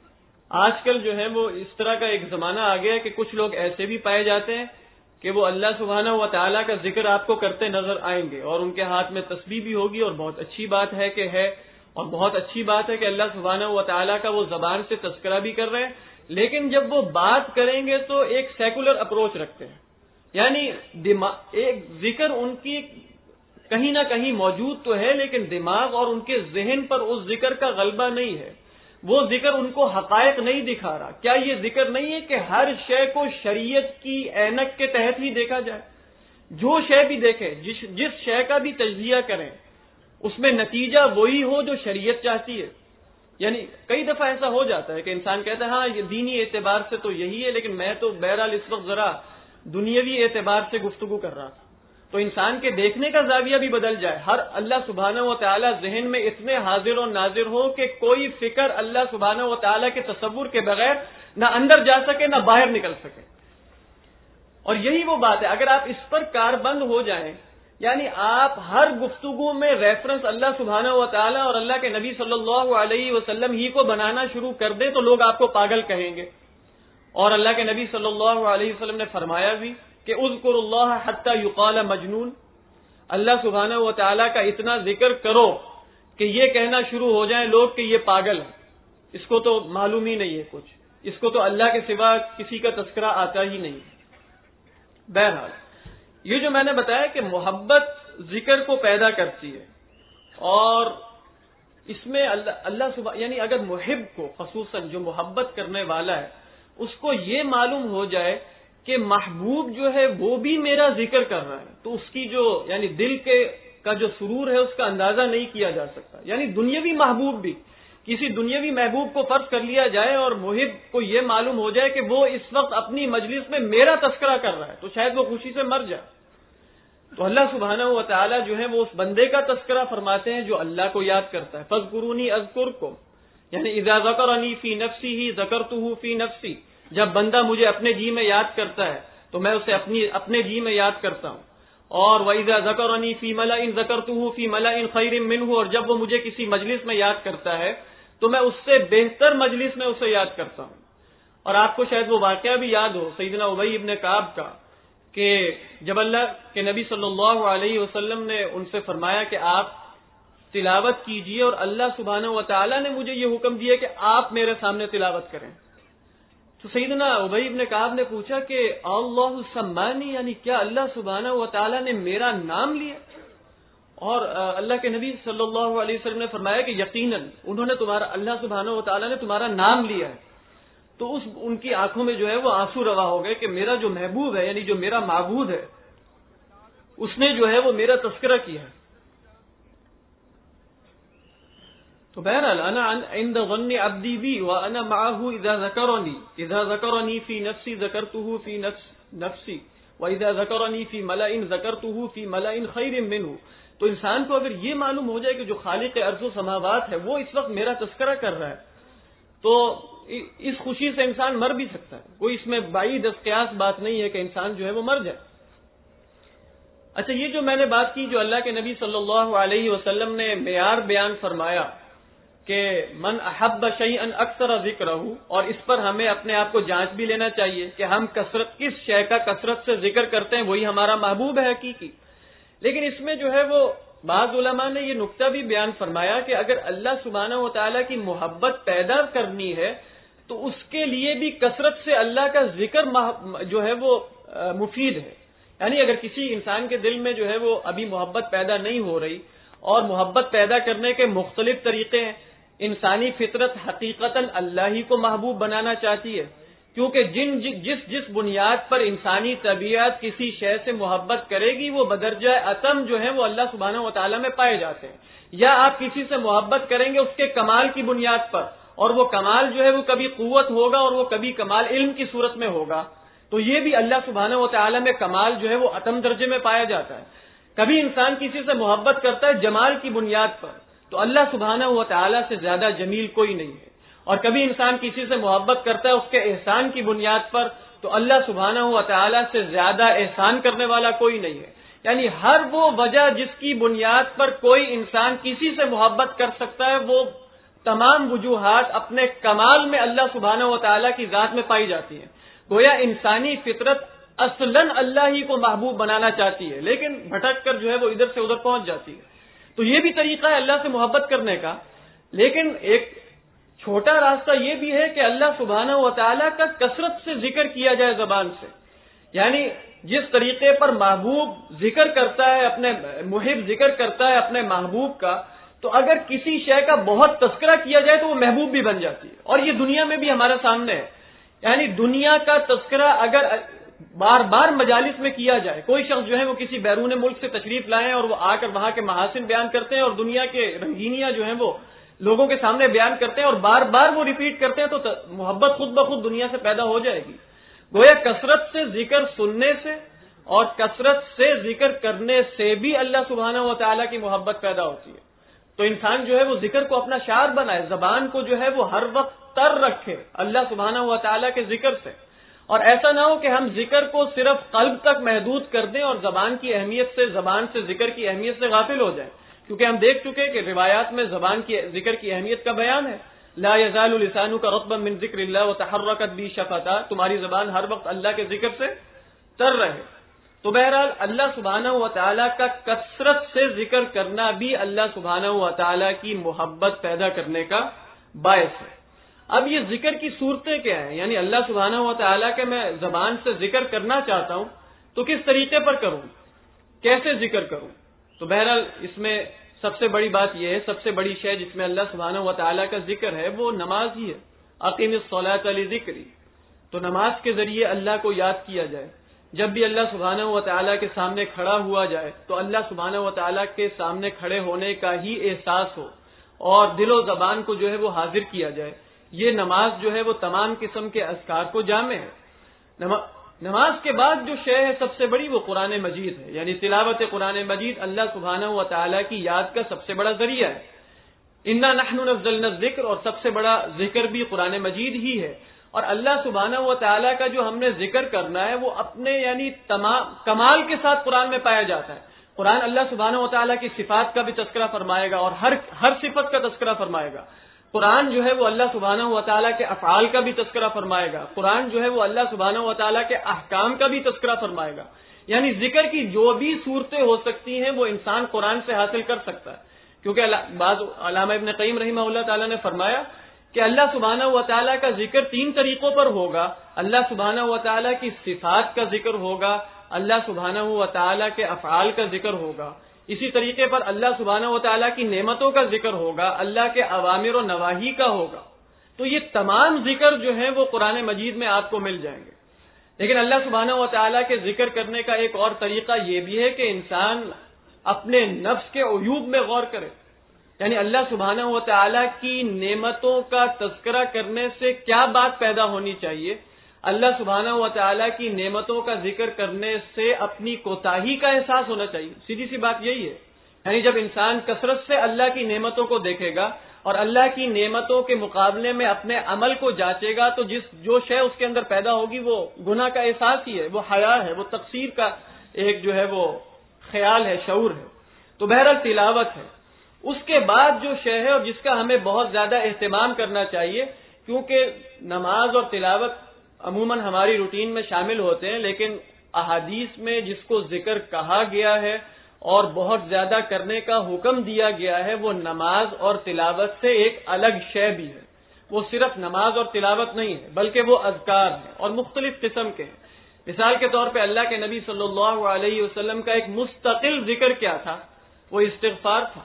آج کل جو ہے وہ اس طرح کا ایک زمانہ آ گیا ہے کہ کچھ لوگ ایسے بھی پائے جاتے ہیں کہ وہ اللہ سبحانہ و تعالیٰ کا ذکر آپ کو کرتے نظر آئیں گے اور ان کے ہاتھ میں تسبیح بھی ہوگی، اور بہت اچھی بات ہے کہ ہے، اور بہت اچھی بات ہے کہ اللہ سبحانہ و تعالیٰ کا وہ زبان سے تذکرہ بھی کر رہے ہیں، لیکن جب وہ بات کریں گے تو ایک سیکولر اپروچ رکھتے ہیں، یعنی ایک ذکر ان کی کہیں نہ کہیں موجود تو ہے لیکن دماغ اور ان کے ذہن پر اس ذکر کا غلبہ نہیں ہے، وہ ذکر ان کو حقائق نہیں دکھا رہا۔ کیا یہ ذکر نہیں ہے کہ ہر شے کو شریعت کی اینک کے تحت ہی دیکھا جائے، جو شے بھی دیکھیں، جس جس شے کا بھی تجزیہ کریں اس میں نتیجہ وہی ہو جو شریعت چاہتی ہے۔ یعنی کئی دفعہ ایسا ہو جاتا ہے کہ انسان کہتا ہے ہاں یہ دینی اعتبار سے تو یہی ہے، لیکن میں تو بہرحال اس وقت ذرا دنیاوی اعتبار سے گفتگو کر رہا تھا۔ تو انسان کے دیکھنے کا زاویہ بھی بدل جائے، ہر اللہ سبحانہ و تعالیٰ ذہن میں اتنے حاضر و ناظر ہو کہ کوئی فکر اللہ سبحانہ و تعالیٰ کے تصور کے بغیر نہ اندر جا سکے نہ باہر نکل سکے۔ اور یہی وہ بات ہے، اگر آپ اس پر کاربند ہو جائیں، یعنی آپ ہر گفتگو میں ریفرنس اللہ سبحانہ و تعالیٰ اور اللہ کے نبی صلی اللہ علیہ وسلم ہی کو بنانا شروع کر دیں تو لوگ آپ کو پاگل کہیں گے۔ اور اللہ کے نبی صلی اللہ علیہ وسلم نے فرمایا بھی کہ اذکر اللہ حتی یقال مجنون، اللہ سبحانہ و تعالیٰ کا اتنا ذکر کرو کہ یہ کہنا شروع ہو جائیں لوگ کہ یہ پاگل ہے، اس کو تو معلوم ہی نہیں ہے کچھ، اس کو تو اللہ کے سوا کسی کا تذکرہ آتا ہی نہیں۔ بہرحال یہ جو میں نے بتایا کہ محبت ذکر کو پیدا کرتی ہے، اور اس میں اللہ اللہ سبحانہ یعنی اگر محب کو، خصوصاً جو محبت کرنے والا ہے، اس کو یہ معلوم ہو جائے کہ محبوب جو ہے وہ بھی میرا ذکر کر رہا ہے، تو اس کی جو یعنی دل کے کا جو سرور ہے اس کا اندازہ نہیں کیا جا سکتا۔ یعنی دنیاوی محبوب بھی، کسی دنیاوی محبوب کو فرض کر لیا جائے اور محب کو یہ معلوم ہو جائے کہ وہ اس وقت اپنی مجلس میں میرا تذکرہ کر رہا ہے، تو شاید وہ خوشی سے مر جائے۔ تو اللہ سبحانہ و تعالیٰ جو ہے وہ اس بندے کا تذکرہ فرماتے ہیں جو اللہ کو یاد کرتا ہے۔ فاذکرونی اذکرکم، یعنی اذا ذکرنی فی نفسی ذکرتہ فی نفسی، جب بندہ مجھے اپنے جی میں یاد کرتا ہے تو میں اسے اپنی اپنے جی میں یاد کرتا ہوں۔ اور وَإِذَا ذَكَرَنِي فِي مَلَئٍ ذَكَرْتُهُ فِي مَلَئٍ خَيْرٍ مِّنْهُ، اور جب وہ مجھے کسی مجلس میں یاد کرتا ہے تو میں اس سے بہتر مجلس میں اسے یاد کرتا ہوں۔ اور آپ کو شاید وہ واقعہ بھی یاد ہو سیدنا ابی ابن کعب کا، کہ جب اللہ کے نبی صلی اللہ علیہ وسلم نے ان سے فرمایا کہ آپ تلاوت کیجئے، اور اللہ سبحانہ و تعالیٰ نے مجھے یہ حکم دیا کہ آپ میرے سامنے تلاوت کریں، تو سیدنا ابی ابن کعب نے پوچھا کہ اللہ سمانی، یعنی کیا اللہ سبحانہ و تعالیٰ نے میرا نام لیا؟ اور اللہ کے نبی صلی اللہ علیہ وسلم نے فرمایا کہ یقیناً انہوں نے تمہارا اللہ سبحانہ و تعالیٰ نے تمہارا نام لیا ہے۔ تو اس ان کی آنکھوں میں جو ہے وہ آنسو روا ہو گئے کہ میرا جو محبوب ہے، یعنی جو میرا معبود ہے، اس نے جو ہے وہ میرا تذکرہ کیا ہے۔ تو بہرحال انا عند ظن عبدی بی وانا معه اذا ذکرنی اذا ذکرنی فی نفسی ذکرته فی نفس نفسی واذا ذکرنی فی ملأ ذکرته فی ملأ خیر منه۔ تو انسان کو اگر یہ معلوم ہو جائے کہ جو خالق ارض و سماوات ہے وہ اس وقت میرا تذکرہ کر رہا ہے، تو اس خوشی سے انسان مر بھی سکتا ہے، کوئی اس میں بعید از قیاس بات نہیں ہے کہ انسان جو ہے وہ مر جائے۔ اچھا، یہ جو میں نے بات کی، جو اللہ کے نبی صلی اللہ علیہ وسلم نے معیار بیان فرمایا کہ من احب شیئا اکثر ذکرہ، اور اس پر ہمیں اپنے آپ کو جانچ بھی لینا چاہیے کہ ہم کثرت کس شے کا کثرت سے ذکر کرتے ہیں، وہی ہمارا محبوب ہے حقیقی۔ لیکن اس میں جو ہے وہ بعض علماء نے یہ نقطہ بھی بیان فرمایا کہ اگر اللہ سبحانہ و تعالیٰ کی محبت پیدا کرنی ہے تو اس کے لیے بھی کثرت سے اللہ کا ذکر جو ہے وہ مفید ہے. یعنی اگر کسی انسان کے دل میں جو ہے وہ ابھی محبت پیدا نہیں ہو رہی، اور محبت پیدا کرنے کے مختلف طریقے ہیں. انسانی فطرت حقیقتاً اللہ ہی کو محبوب بنانا چاہتی ہے، کیونکہ جن جس جس بنیاد پر انسانی طبیعت کسی شے سے محبت کرے گی وہ بدرجہ اتم جو ہے وہ اللہ سبحانہ و تعالیٰ میں پائے جاتے ہیں. یا آپ کسی سے محبت کریں گے اس کے کمال کی بنیاد پر، اور وہ کمال جو ہے وہ کبھی قوت ہوگا اور وہ کبھی کمال علم کی صورت میں ہوگا. تو یہ بھی اللہ سبحانہ و تعالیٰ میں کمال جو ہے وہ اتم درجے میں پایا جاتا ہے. کبھی انسان کسی سے محبت کرتا ہے جمال کی بنیاد پر، تو اللہ سبحانہ و تعالیٰ سے زیادہ جمیل کوئی نہیں ہے. اور کبھی انسان کسی سے محبت کرتا ہے اس کے احسان کی بنیاد پر، تو اللہ سبحانہ و تعالیٰ سے زیادہ احسان کرنے والا کوئی نہیں ہے. یعنی ہر وہ وجہ جس کی بنیاد پر کوئی انسان کسی سے محبت کر سکتا ہے، وہ تمام وجوہات اپنے کمال میں اللہ سبحانہ و تعالیٰ کی ذات میں پائی جاتی ہیں. گویا انسانی فطرت اصلاً اللہ ہی کو محبوب بنانا چاہتی ہے، لیکن بھٹک کر جو ہے وہ ادھر سے ادھر پہنچ جاتی ہے. تو یہ بھی طریقہ ہے اللہ سے محبت کرنے کا. لیکن ایک چھوٹا راستہ یہ بھی ہے کہ اللہ سبحانہ و تعالیٰ کا کثرت سے ذکر کیا جائے زبان سے. یعنی جس طریقے پر محبوب ذکر کرتا ہے، اپنے محب ذکر کرتا ہے اپنے محبوب کا، تو اگر کسی شے کا بہت تذکرہ کیا جائے تو وہ محبوب بھی بن جاتی ہے. اور یہ دنیا میں بھی ہمارے سامنے ہے. یعنی دنیا کا تذکرہ اگر بار بار مجالس میں کیا جائے، کوئی شخص جو ہے وہ کسی بیرون ملک سے تشریف لائیں اور وہ آ کر وہاں کے محاسن بیان کرتے ہیں اور دنیا کے رنگینیاں جو ہیں وہ لوگوں کے سامنے بیان کرتے ہیں اور بار بار وہ ریپیٹ کرتے ہیں، تو محبت خود بخود دنیا سے پیدا ہو جائے گی. گویا کثرت سے ذکر سننے سے اور کثرت سے ذکر کرنے سے بھی اللہ سبحانہ و تعالیٰ کی محبت پیدا ہوتی ہے. تو انسان جو ہے وہ ذکر کو اپنا شعار بنائے، زبان کو جو ہے وہ ہر وقت تر رکھے اللہ سبحانہ و تعالیٰ کے ذکر سے. اور ایسا نہ ہو کہ ہم ذکر کو صرف قلب تک محدود کر دیں اور زبان کی اہمیت سے زبان سے ذکر کی اہمیت سے غافل ہو جائیں. کیونکہ ہم دیکھ چکے کہ روایات میں زبان کی ذکر کی اہمیت کا بیان ہے. لا یزال لسانک رطبا من ذکر اللہ وتحرکت به شفتاہ، تمہاری زبان ہر وقت اللہ کے ذکر سے تر رہے. تو بہرحال اللہ سبحانہ و تعالیٰ کا کثرت سے ذکر کرنا بھی اللہ سبحانہ و تعالیٰ کی محبت پیدا کرنے کا باعث ہے. اب یہ ذکر کی صورتیں کیا ہیں؟ یعنی اللہ سبحانہ و تعالیٰ کے میں زبان سے ذکر کرنا چاہتا ہوں تو کس طریقے پر کروں، کیسے ذکر کروں؟ تو بہرحال اس میں سب سے بڑی بات یہ ہے، سب سے بڑی شے جس میں اللہ سبحانہ و تعالیٰ کا ذکر ہے وہ نماز ہی ہے. اقیم الصلاۃ لذکری، تو نماز کے ذریعے اللہ کو یاد کیا جائے. جب بھی اللہ سبحانہ و تعالیٰ کے سامنے کھڑا ہوا جائے تو اللہ سبحانہ و تعالیٰ کے سامنے کھڑے ہونے کا ہی احساس ہو اور دل و زبان کو جو ہے وہ حاضر کیا جائے. یہ نماز جو ہے وہ تمام قسم کے اذکار کو جامع ہے. نماز کے بعد جو شے ہے سب سے بڑی وہ قرآن مجید ہے. یعنی تلاوت قرآن مجید اللہ سبحانہ و تعالیٰ کی یاد کا سب سے بڑا ذریعہ ہے. انا نحن نزلنا الذکر، اور سب سے بڑا ذکر بھی قرآن مجید ہی ہے. اور اللہ سبحانہ و تعالیٰ کا جو ہم نے ذکر کرنا ہے وہ اپنے یعنی تمام کمال کے ساتھ قرآن میں پایا جاتا ہے. قرآن اللہ سبحانہ و تعالیٰ کی صفات کا بھی تذکرہ فرمائے گا اور ہر ہر صفت کا تذکرہ فرمائے گا. قرآن جو ہے وہ اللہ سبحانہ و تعالیٰ کے افعال کا بھی تذکرہ فرمائے گا. قرآن جو ہے وہ اللہ سبحانہ و تعالیٰ کے احکام کا بھی تذکرہ فرمائے گا. یعنی ذکر کی جو بھی صورتیں ہو سکتی ہیں وہ انسان قرآن سے حاصل کر سکتا ہے. کیونکہ بعض علامہ ابن قیم رحمہ اللہ تعالیٰ نے فرمایا کہ اللہ سبحانہ و تعالیٰ کا ذکر تین طریقوں پر ہوگا. اللہ سبحانہ و تعالیٰ کی صفات کا ذکر ہوگا، اللہ سبحانہ و تعالیٰ کے افعال کا ذکر ہوگا، اسی طریقے پر اللہ سبحانہ و تعالیٰ کی نعمتوں کا ذکر ہوگا، اللہ کے اوامر و نواہی کا ہوگا. تو یہ تمام ذکر جو ہیں وہ قرآن مجید میں آپ کو مل جائیں گے. لیکن اللہ سبحانہ و تعالیٰ کے ذکر کرنے کا ایک اور طریقہ یہ بھی ہے کہ انسان اپنے نفس کے عیوب میں غور کرے. یعنی اللہ سبحانہ و تعالیٰ کی نعمتوں کا تذکرہ کرنے سے کیا بات پیدا ہونی چاہیے، اللہ سبحانہ و تعالیٰ کی نعمتوں کا ذکر کرنے سے اپنی کوتاہی کا احساس ہونا چاہیے. سیدھی سی بات یہی ہے. یعنی جب انسان کثرت سے اللہ کی نعمتوں کو دیکھے گا اور اللہ کی نعمتوں کے مقابلے میں اپنے عمل کو جانچے گا تو جس جو شے اس کے اندر پیدا ہوگی وہ گناہ کا احساس ہی ہے، وہ حیا ہے، وہ تقصیر کا ایک جو ہے وہ خیال ہے، شعور ہے. تو بہرحال تلاوت ہے. اس کے بعد جو شے ہے اور جس کا ہمیں بہت زیادہ اہتمام کرنا چاہیے، کیونکہ نماز اور تلاوت عموماً ہماری روٹین میں شامل ہوتے ہیں، لیکن احادیث میں جس کو ذکر کہا گیا ہے اور بہت زیادہ کرنے کا حکم دیا گیا ہے وہ نماز اور تلاوت سے ایک الگ شے بھی ہے. وہ صرف نماز اور تلاوت نہیں ہے، بلکہ وہ اذکار ہیں اور مختلف قسم کے ہیں۔ مثال کے طور پہ اللہ کے نبی صلی اللہ علیہ وسلم کا ایک مستقل ذکر کیا تھا؟ وہ استغفار تھا۔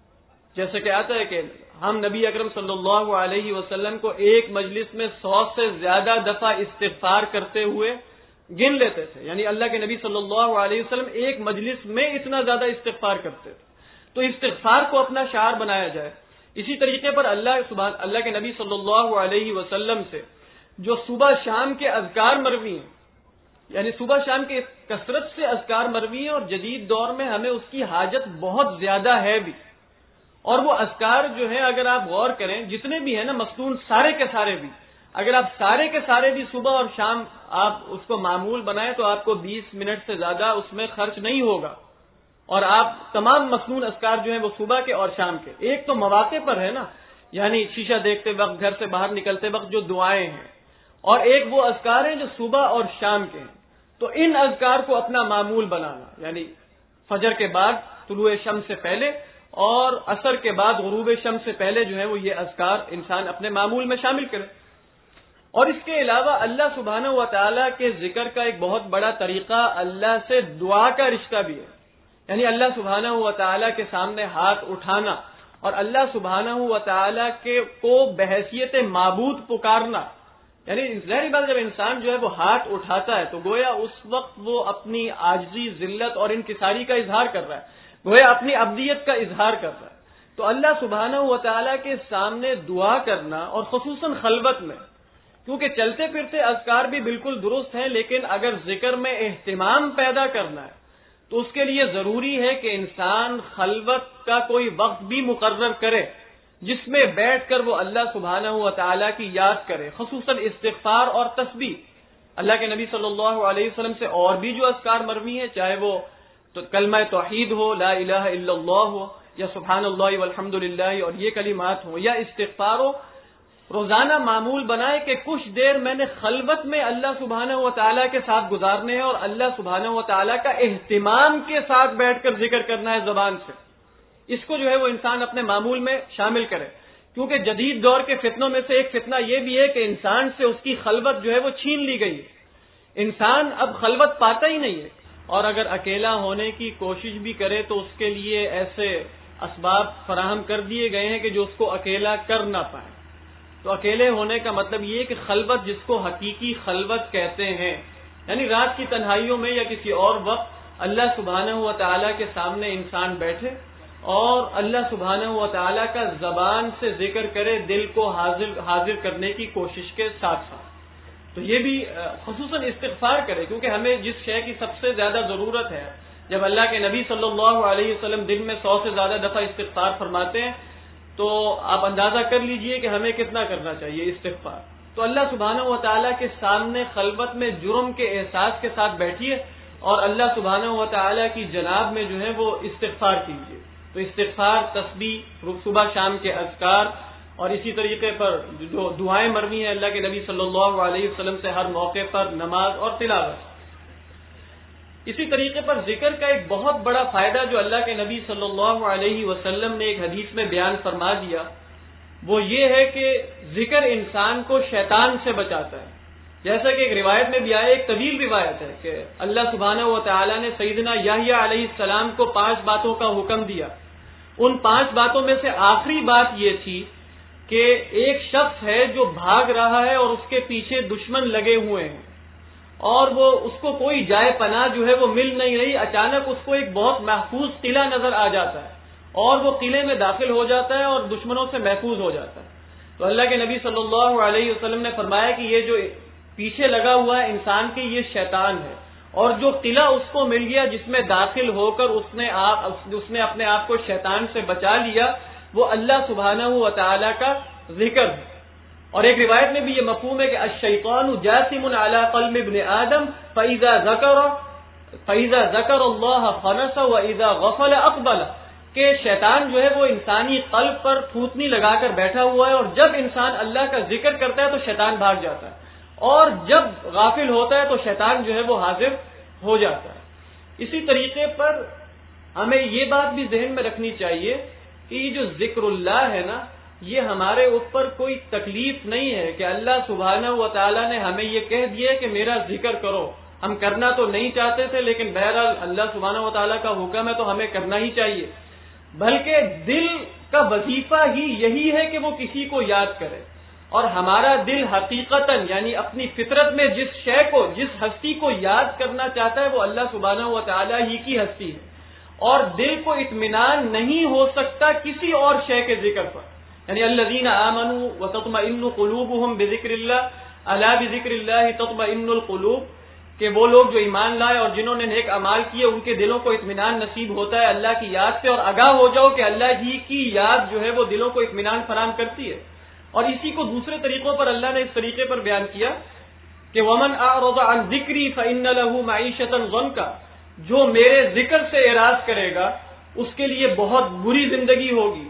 جیسے کہ آتا ہے کہ ہم نبی اکرم صلی اللہ علیہ وسلم کو ایک مجلس میں سو سے زیادہ دفعہ استغفار کرتے ہوئے گن لیتے تھے، یعنی اللہ کے نبی صلی اللہ علیہ وسلم ایک مجلس میں اتنا زیادہ استغفار کرتے تھے۔ تو استغفار کو اپنا شعار بنایا جائے۔ اسی طریقے پر اللہ سبحان اللہ کے نبی صلی اللہ علیہ وسلم سے جو صبح شام کے اذکار مروی ہیں، یعنی صبح شام کے کثرت سے اذکار مروی ہیں، اور جدید دور میں ہمیں اس کی حاجت بہت زیادہ ہے بھی۔ اور وہ اذکار جو ہیں اگر آپ غور کریں، جتنے بھی ہیں نا مختون، سارے کے سارے بھی، اگر آپ سارے کے سارے بھی صبح اور شام آپ اس کو معمول بنائیں تو آپ کو بیس منٹ سے زیادہ اس میں خرچ نہیں ہوگا، اور آپ تمام مصنون اذکار جو ہیں وہ صبح کے اور شام کے، ایک تو مواقع پر ہے نا، یعنی شیشہ دیکھتے وقت، گھر سے باہر نکلتے وقت جو دعائیں ہیں، اور ایک وہ اذکار ہیں جو صبح اور شام کے ہیں۔ تو ان اذکار کو اپنا معمول بنانا، یعنی فجر کے بعد طلوع شمس سے پہلے اور عصر کے بعد غروب شمس سے پہلے جو ہے وہ یہ اذکار انسان اپنے معمول میں شامل کرے۔ اور اس کے علاوہ اللہ سبحانہ و تعالیٰ کے ذکر کا ایک بہت بڑا طریقہ اللہ سے دعا کا رشتہ بھی ہے، یعنی اللہ سبحانہ و تعالیٰ کے سامنے ہاتھ اٹھانا اور اللہ سبحانہ و تعالیٰ کے کو بحیثیت معبود پکارنا، یعنی ظاہری بات جب انسان جو ہے وہ ہاتھ اٹھاتا ہے تو گویا اس وقت وہ اپنی عاجزی، ذلت اور انکساری کا اظہار کر رہا ہے، گویا اپنی عبدیت کا اظہار کر رہا ہے۔ تو اللہ سبحانہ و تعالیٰ کے سامنے دعا کرنا، اور خصوصاً خلوت میں، کیونکہ چلتے پھرتے اذکار بھی بالکل درست ہیں، لیکن اگر ذکر میں اہتمام پیدا کرنا ہے تو اس کے لیے ضروری ہے کہ انسان خلوت کا کوئی وقت بھی مقرر کرے جس میں بیٹھ کر وہ اللہ سبحانہ و تعالیٰ کی یاد کرے، خصوصاً استغفار اور تسبیح۔ اللہ کے نبی صلی اللہ علیہ وسلم سے اور بھی جو اذکار مروی ہیں، چاہے وہ تو کلمہ توحید ہو، لا الہ الا اللہ ہو، یا سبحان اللہ والحمد للہ اور یہ کلمات ہوں، یا استغفار ہو، روزانہ معمول بنائے کہ کچھ دیر میں نے خلوت میں اللہ سبحانہ و تعالیٰ کے ساتھ گزارنے ہیں، اور اللہ سبحانہ و تعالیٰ کا اہتمام کے ساتھ بیٹھ کر ذکر کرنا ہے زبان سے۔ اس کو جو ہے وہ انسان اپنے معمول میں شامل کرے، کیونکہ جدید دور کے فتنوں میں سے ایک فتنہ یہ بھی ہے کہ انسان سے اس کی خلوت جو ہے وہ چھین لی گئی ہے، انسان اب خلوت پاتا ہی نہیں ہے، اور اگر اکیلا ہونے کی کوشش بھی کرے تو اس کے لیے ایسے اسباب فراہم کر دیے گئے ہیں کہ جو اس کو اکیلا کر نہ پائے۔ تو اکیلے ہونے کا مطلب یہ کہ خلوت جس کو حقیقی خلوت کہتے ہیں، یعنی رات کی تنہائیوں میں یا کسی اور وقت اللہ سبحانہ و تعالیٰ کے سامنے انسان بیٹھے اور اللہ سبحانہ و تعالیٰ کا زبان سے ذکر کرے، دل کو حاضر حاضر کرنے کی کوشش کے ساتھ ساتھ۔ تو یہ بھی خصوصاً استغفار کرے، کیونکہ ہمیں جس شے کی سب سے زیادہ ضرورت ہے، جب اللہ کے نبی صلی اللہ علیہ وسلم دن میں سو سے زیادہ دفعہ استغفار فرماتے ہیں تو آپ اندازہ کر لیجئے کہ ہمیں کتنا کرنا چاہیے استغفار۔ تو اللہ سبحانہ و تعالیٰ کے سامنے خلوت میں جرم کے احساس کے ساتھ بیٹھیے اور اللہ سبحانہ و تعالیٰ کی جناب میں جو ہے وہ استغفار کیجیے۔ تو استغفار، تسبیح، صبح شام کے اذکار، اور اسی طریقے پر جو دعائیں مروی ہیں اللہ کے نبی صلی اللہ علیہ وسلم سے ہر موقع پر، نماز اور تلاوت۔ اسی طریقے پر ذکر کا ایک بہت بڑا فائدہ جو اللہ کے نبی صلی اللہ علیہ وسلم نے ایک حدیث میں بیان فرما دیا، وہ یہ ہے کہ ذکر انسان کو شیطان سے بچاتا ہے۔ جیسا کہ ایک روایت میں بھی آیا، ایک طویل روایت ہے کہ اللہ سبحانہ و تعالیٰ نے سیدنا یحییٰ علیہ السلام کو پانچ باتوں کا حکم دیا۔ ان پانچ باتوں میں سے آخری بات یہ تھی کہ ایک شخص ہے جو بھاگ رہا ہے اور اس کے پیچھے دشمن لگے ہوئے ہیں، اور وہ اس کو کوئی جائے پناہ جو ہے وہ مل نہیں رہی۔ اچانک اس کو ایک بہت محفوظ قلعہ نظر آ جاتا ہے اور وہ قلعے میں داخل ہو جاتا ہے اور دشمنوں سے محفوظ ہو جاتا ہے۔ تو اللہ کے نبی صلی اللہ علیہ وسلم نے فرمایا کہ یہ جو پیچھے لگا ہوا ہے انسان کے، یہ شیطان ہے، اور جو قلعہ اس کو مل گیا جس میں داخل ہو کر اس نے آپ اس نے اپنے آپ کو شیطان سے بچا لیا، وہ اللہ سبحانہ و تعالیٰ کا ذکر ہے۔ اور ایک روایت میں بھی یہ مفہوم ہے کہ الشیطان جاثم علی قلب ابن آدم فاذا ذکر فاذا ذکر اللہ خنس واذا غفل اقبل، کہ شیطان جو ہے وہ انسانی قلب پر پھوتنی لگا کر بیٹھا ہوا ہے، اور جب انسان اللہ کا ذکر کرتا ہے تو شیطان بھاگ جاتا ہے، اور جب غافل ہوتا ہے تو شیطان جو ہے وہ حاضر ہو جاتا ہے۔ اسی طریقے پر ہمیں یہ بات بھی ذہن میں رکھنی چاہیے کہ یہ جو ذکر اللہ ہے نا، یہ ہمارے اوپر کوئی تکلیف نہیں ہے کہ اللہ سبحانہ و تعالیٰ نے ہمیں یہ کہہ دیا کہ میرا ذکر کرو. ہم کرنا تو نہیں چاہتے تھے، لیکن بہرحال اللہ سبحانہ و تعالیٰ کا حکم ہے تو ہمیں کرنا ہی چاہیے. بلکہ دل کا وظیفہ ہی یہی ہے کہ وہ کسی کو یاد کرے، اور ہمارا دل حقیقتاً یعنی اپنی فطرت میں جس شے کو، جس ہستی کو یاد کرنا چاہتا ہے وہ اللہ سبحانہ و تعالیٰ ہی کی ہستی ہے. اور دل کو اطمینان نہیں ہو سکتا کسی اور شے کے ذکر پر. یعنی الذین آمنوا وتطمئن قلوبهم بذکر اللہ الا بذکر اللہ تطمئن القلوب، کہ وہ لوگ جو ایمان لائے اور جنہوں نے نیک اعمال کیے ان کے دلوں کو اطمینان نصیب ہوتا ہے اللہ کی یاد سے. اور آگاہ ہو جاؤ کہ اللہ ہی کی یاد جو ہے وہ دلوں کو اطمینان فراہم کرتی ہے. اور اسی کو دوسرے طریقوں پر اللہ نے اس طریقے پر بیان کیا کہ ومن اعرض عن ذکری فإن له معیشۃ ضنکا، جو میرے ذکر سے اعراض کرے گا اس کے لیے بہت بری زندگی ہوگی.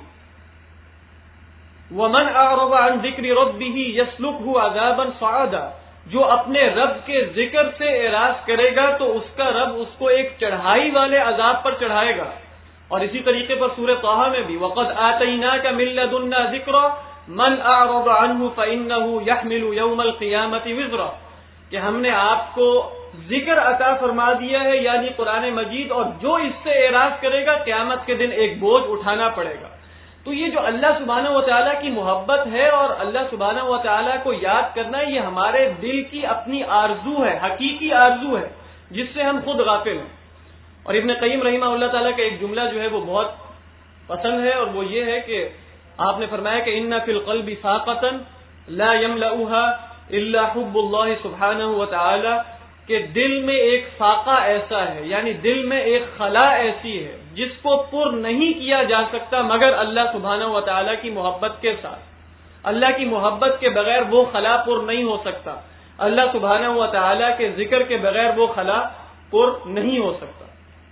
ومن اعرض عن ذکر ربہ یسلکہ عذابا صعدا، جو اپنے رب کے ذکر سے اعراض کرے گا تو اس کا رب اس کو ایک چڑھائی والے عذاب پر چڑھائے گا. اور اسی طریقے پر سورہ طٰہٰ میں بھی وقد آتیناک من لدنا ذکرا من اعرض عنہ فإنہ یحمل یوم القیامۃ وزرا، کہ ہم نے آپ کو ذکر عطا فرما دیا ہے یعنی قرآن مجید، اور جو اس سے اعراض کرے گا قیامت کے دن ایک بوجھ اٹھانا پڑے گا. تو یہ جو اللہ سبحانہ و تعالیٰ کی محبت ہے اور اللہ سبحانہ و تعالیٰ کو یاد کرنا، یہ ہمارے دل کی اپنی آرزو ہے، حقیقی آرزو ہے جس سے ہم خود غافل ہیں. اور ابن قیم رحمہ اللہ تعالیٰ کا ایک جملہ جو ہے وہ بہت پسند ہے، اور وہ یہ ہے کہ آپ نے فرمایا کہ ان فی القلب فاقۃ لا یملؤها الا حب اللہ سبحانہ و تعالی، کہ دل میں ایک فاقہ ایسا ہے، یعنی دل میں ایک خلا ایسی ہے جس کو پر نہیں کیا جا سکتا مگر اللہ سبحانہ و تعالی کی محبت کے ساتھ. اللہ کی محبت کے بغیر وہ خلا پر نہیں ہو سکتا، اللہ سبحانہ و تعالی کے ذکر کے بغیر وہ خلا پر نہیں ہو سکتا.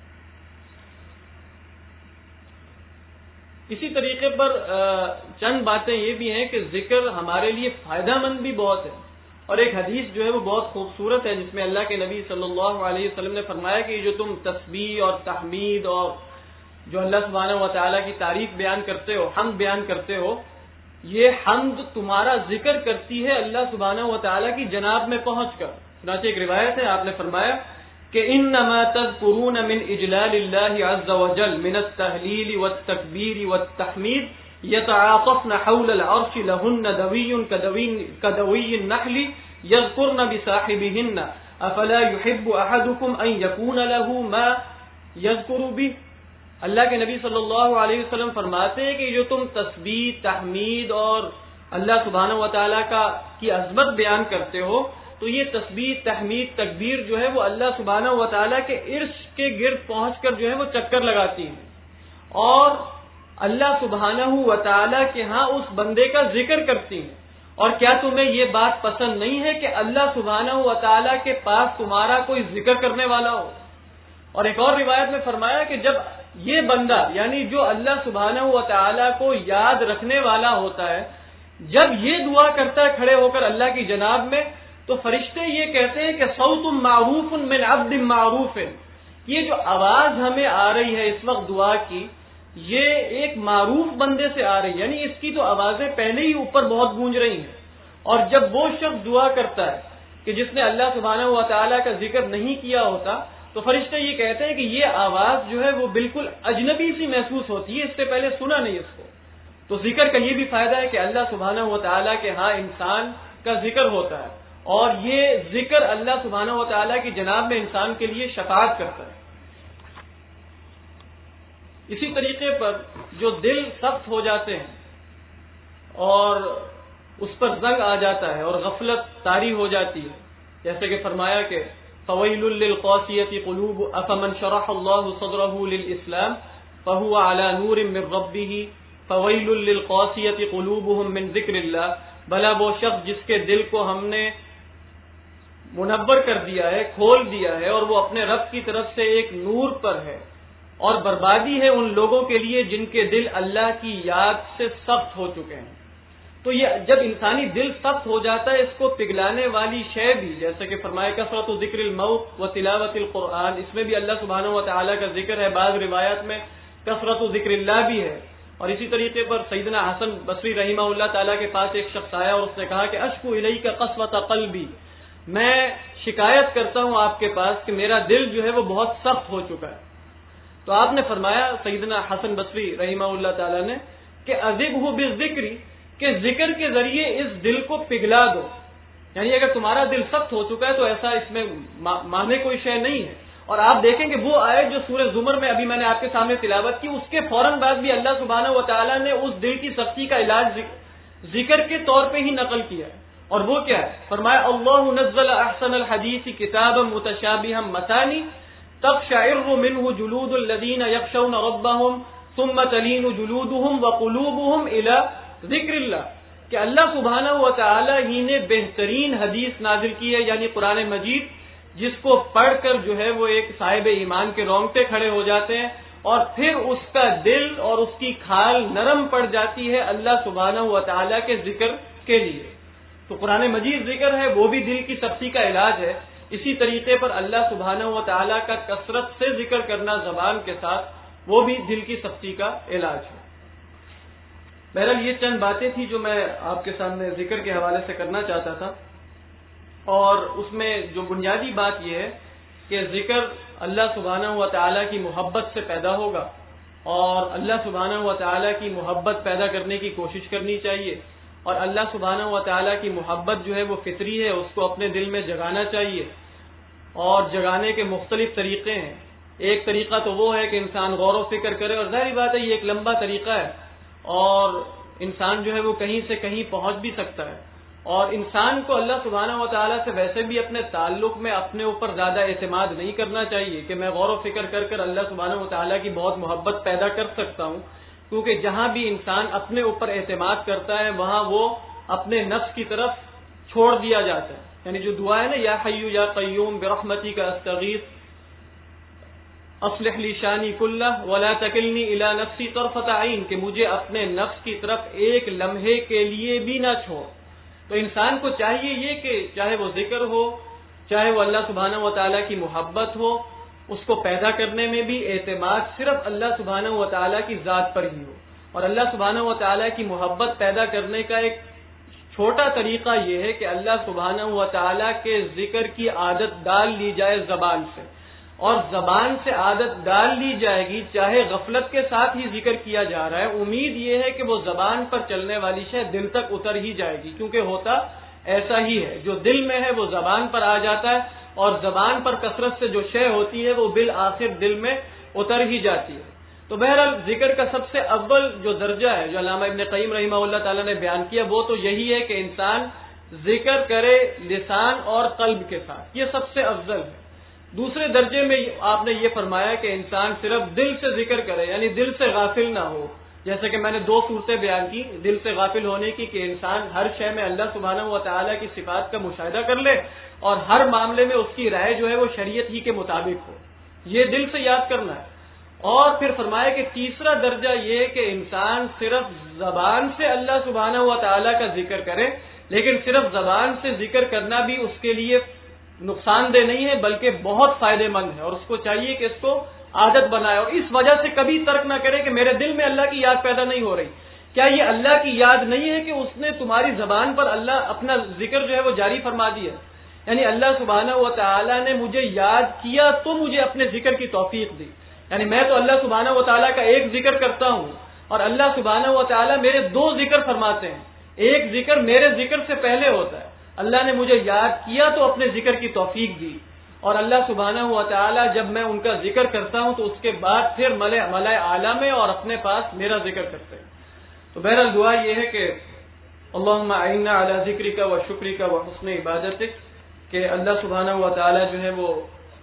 اسی طریقے پر چند باتیں یہ بھی ہیں کہ ذکر ہمارے لیے فائدہ مند بھی بہت ہے. اور ایک حدیث جو ہے وہ بہت خوبصورت ہے جس میں اللہ کے نبی صلی اللہ علیہ وسلم نے فرمایا کہ جو تم تسبیح اور تحمید اور جو اللہ سبحانہ و تعالیٰ کی تعریف بیان کرتے ہو، حمد بیان کرتے ہو، یہ حمد تمہارا ذکر کرتی ہے اللہ سبحانہ و تعالیٰ کی جناب میں پہنچ کر. چنانچہ ایک روایت ہے، آپ نے فرمایا کہ انما تذکرون من اجلال اللہ عز وجل من التہلیل والتکبیر والتحمید یتعاطفن حول العرش لہن دوی کدوی النحل یذکرن بصاحبہن افلا یحب احدکم ان یکون لہ ما یذکر بہ. اللہ کے نبی صلی اللہ علیہ وسلم فرماتے ہیں کہ جو تم تسبیح، تحمید اور اللہ سبحانہ و تعالیٰ کا کی عظمت بیان کرتے ہو، تو یہ تسبیح، تحمید، تکبیر جو ہے وہ اللہ سبحانہ و تعالیٰ کے عرش کے گرد پہنچ کر جو ہے وہ چکر لگاتی ہیں، اور اللہ سبحانہ و تعالیٰ کے ہاں اس بندے کا ذکر کرتی ہیں. اور کیا تمہیں یہ بات پسند نہیں ہے کہ اللہ سبحانہ و تعالیٰ کے پاس تمہارا کوئی ذکر کرنے والا ہو؟ اور ایک اور روایت میں فرمایا کہ جب یہ بندہ یعنی جو اللہ سبحانہ و تعالیٰ کو یاد رکھنے والا ہوتا ہے، جب یہ دعا کرتا ہے کھڑے ہو کر اللہ کی جناب میں، تو فرشتے یہ کہتے ہیں کہ صوت معروف من عبد معروف، یہ جو آواز ہمیں آ رہی ہے اس وقت دعا کی، یہ ایک معروف بندے سے آ رہی ہے، یعنی اس کی تو آوازیں پہلے ہی اوپر بہت گونج رہی ہیں. اور جب وہ شخص دعا کرتا ہے کہ جس نے اللہ سبحانہ و تعالیٰ کا ذکر نہیں کیا ہوتا، تو فرشتے یہ کہتے ہیں کہ یہ آواز جو ہے وہ بالکل اجنبی سی محسوس ہوتی ہے، اس سے پہلے سنا نہیں اس کو. تو ذکر کا یہ بھی فائدہ ہے کہ اللہ سبحانہ و تعالیٰ کے ہاں انسان کا ذکر ہوتا ہے، اور یہ ذکر اللہ سبحانہ و تعالیٰ کی جناب میں انسان کے لیے شفاعت کرتا ہے. اسی طریقے پر جو دل سخت ہو جاتے ہیں اور اس پر زنگ آ جاتا ہے اور غفلت طاری ہو جاتی ہے، جیسے کہ فرمایا کہ فویل للقاسیۃ قلوب افمن شرح اللہ صدرہ للاسلام فہو علی نور من ربہ فویل للقاسیۃ قلوبہم من ذکر اللہ. بھلا وہ شخص جس کے دل کو ہم نے منور کر دیا ہے، کھول دیا ہے، اور وہ اپنے رب کی طرف سے ایک نور پر ہے، اور بربادی ہے ان لوگوں کے لیے جن کے دل اللہ کی یاد سے سخت ہو چکے ہیں. تو یہ جب انسانی دل سخت ہو جاتا ہے، اس کو پگھلانے والی شے بھی، جیسے کہ فرمائے کثرت ذکر الموت و تلاوت القرآن، اس میں بھی اللہ سبحانہ و تعالیٰ کا ذکر ہے. بعض روایات میں کثرت ذکر اللہ بھی ہے. اور اسی طریقے پر سیدنا حسن بصری رحمہ اللہ تعالیٰ کے پاس ایک شخص آیا اور اس نے کہا کہ اشکو الیک قسوۃ قلبی، میں شکایت کرتا ہوں آپ کے پاس کہ میرا دل جو ہے وہ بہت سخت ہو چکا ہے. تو آپ نے فرمایا سیدنا حسن بصری رحمہ اللہ تعالیٰ نے کہ اذبہ بالذکر، کہ ذکر کے ذریعے اس دل کو پگھلا دو. یعنی اگر تمہارا دل سخت ہو چکا ہے تو ایسا اس میں مانے کوئی شے نہیں ہے. اور آپ دیکھیں کہ وہ آیت جو سورہ زمر میں ابھی میں نے آپ کے سامنے تلاوت کی، اس کے فوراً بعد بھی اللہ سبحانہ و تعالیٰ نے اس دل کی سختی کا علاج ذکر کے طور پہ ہی نقل کیا ہے. اور وہ کیا ہے؟ فرمایا اللہ نزل احسن الحدیث کتابا متشابہا مثانی تقشعر منه جلود الذین یخشون ربهم ثم تلین جلودهم وقلوبهم الى ذکر اللہ، کہ اللہ سبحانہ و تعالیٰ ہی نے بہترین حدیث نازل کی ہے، یعنی قرآن مجید، جس کو پڑھ کر جو ہے وہ ایک صاحب ایمان کے رونگٹے کھڑے ہو جاتے ہیں اور پھر اس کا دل اور اس کی کھال نرم پڑ جاتی ہے اللہ سبحانہ و تعالیٰ کے ذکر کے لیے. تو قرآن مجید ذکر ہے، وہ بھی دل کی سختی کا علاج ہے. اسی طریقے پر اللہ سبحانہ و تعالیٰ کا کثرت سے ذکر کرنا زبان کے ساتھ، وہ بھی دل کی سختی کا علاج ہے. بہرحال یہ چند باتیں تھیں جو میں آپ کے سامنے ذکر کے حوالے سے کرنا چاہتا تھا. اور اس میں جو بنیادی بات یہ ہے کہ ذکر اللہ سبحانہ و تعالیٰ کی محبت سے پیدا ہوگا، اور اللہ سبحانہ و تعالیٰ کی محبت پیدا کرنے کی کوشش کرنی چاہیے. اور اللہ سبحانہ و تعالیٰ کی محبت جو ہے وہ فطری ہے، اس کو اپنے دل میں جگانا چاہیے. اور جگانے کے مختلف طریقے ہیں. ایک طریقہ تو وہ ہے کہ انسان غور و فکر کرے، اور ظاہری بات ہے یہ ایک لمبا طریقہ ہے اور انسان جو ہے وہ کہیں سے کہیں پہنچ بھی سکتا ہے. اور انسان کو اللہ سبحانہ و تعالیٰ سے ویسے بھی اپنے تعلق میں اپنے اوپر زیادہ اعتماد نہیں کرنا چاہیے کہ میں غور و فکر کر کر اللہ سبحانہ و تعالیٰ کی بہت محبت پیدا کر سکتا ہوں، کیونکہ جہاں بھی انسان اپنے اوپر اعتماد کرتا ہے وہاں وہ اپنے نفس کی طرف چھوڑ دیا جاتا ہے. یعنی جو دعا ہے نا، یا حی یا قیوم برحمتی کا استغیث اصلح لی شانی کلہ ولا تکلنی الی نفسی طرفۃ عین، کہ مجھے اپنے نفس کی طرف ایک لمحے کے لیے بھی نہ چھوڑ. تو انسان کو چاہیے یہ کہ چاہے وہ ذکر ہو، چاہے وہ اللہ سبحانہ و تعالیٰ کی محبت ہو، اس کو پیدا کرنے میں بھی اعتماد صرف اللہ سبحانہ و تعالیٰ کی ذات پر ہی ہو. اور اللہ سبحانہ و تعالیٰ کی محبت پیدا کرنے کا ایک چھوٹا طریقہ یہ ہے کہ اللہ سبحانہ و تعالیٰ کے ذکر کی عادت ڈال لی جائے زبان سے، اور زبان سے عادت ڈال لی جائے گی، چاہے غفلت کے ساتھ ہی ذکر کیا جا رہا ہے، امید یہ ہے کہ وہ زبان پر چلنے والی شے دل تک اتر ہی جائے گی. کیونکہ ہوتا ایسا ہی ہے، جو دل میں ہے وہ زبان پر آ جاتا ہے، اور زبان پر کثرت سے جو شے ہوتی ہے وہ بالآخر دل میں اتر ہی جاتی ہے. تو بہرحال ذکر کا سب سے اول جو درجہ ہے جو علامہ ابن قیم رحمہ اللہ تعالیٰ نے بیان کیا، وہ تو یہی ہے کہ انسان ذکر کرے لسان اور قلب کے ساتھ، یہ سب سے افضل ہے. دوسرے درجے میں آپ نے یہ فرمایا کہ انسان صرف دل سے ذکر کرے، یعنی دل سے غافل نہ ہو. جیسے کہ میں نے دو صورتیں بیان کی دل سے غافل ہونے کی، کہ انسان ہر شے میں اللہ سبحانہ و تعالیٰ کی صفات کا مشاہدہ کر لے اور ہر معاملے میں اس کی رائے جو ہے وہ شریعت ہی کے مطابق ہو، یہ دل سے یاد کرنا ہے. اور پھر فرمایا کہ تیسرا درجہ یہ کہ انسان صرف زبان سے اللہ سبحانہ و تعالیٰ کا ذکر کرے، لیکن صرف زبان سے ذکر کرنا بھی اس کے لیے نقصان دہ نہیں ہے بلکہ بہت فائدہ مند ہے، اور اس کو چاہیے کہ اس کو عادت بنائے، اور اس وجہ سے کبھی ترک نہ کرے کہ میرے دل میں اللہ کی یاد پیدا نہیں ہو رہی. کیا یہ اللہ کی یاد نہیں ہے کہ اس نے تمہاری زبان پر اللہ اپنا ذکر جو ہے وہ جاری فرما دیا؟ یعنی اللہ سبحانہ و تعالیٰ نے مجھے یاد کیا تو مجھے اپنے ذکر کی توفیق دی. یعنی میں تو اللہ سبحانہ و تعالیٰ کا ایک ذکر کرتا ہوں اور اللہ سبحانہ و تعالیٰ میرے دو ذکر فرماتے ہیں. ایک ذکر میرے ذکر سے پہلے ہوتا ہے، اللہ نے مجھے یاد کیا تو اپنے ذکر کی توفیق دی، اور اللہ سبحانہ و تعالیٰ جب میں ان کا ذکر کرتا ہوں تو اس کے بعد پھر ملائے اعلیٰ میں اور اپنے پاس میرا ذکر کرتے ہیں. تو بہرحال دعا یہ ہے کہ اللہم اعنا علی ذکرک و شکرک و حسن عبادتک، کہ اللہ سبحانہ و تعالیٰ جو ہے وہ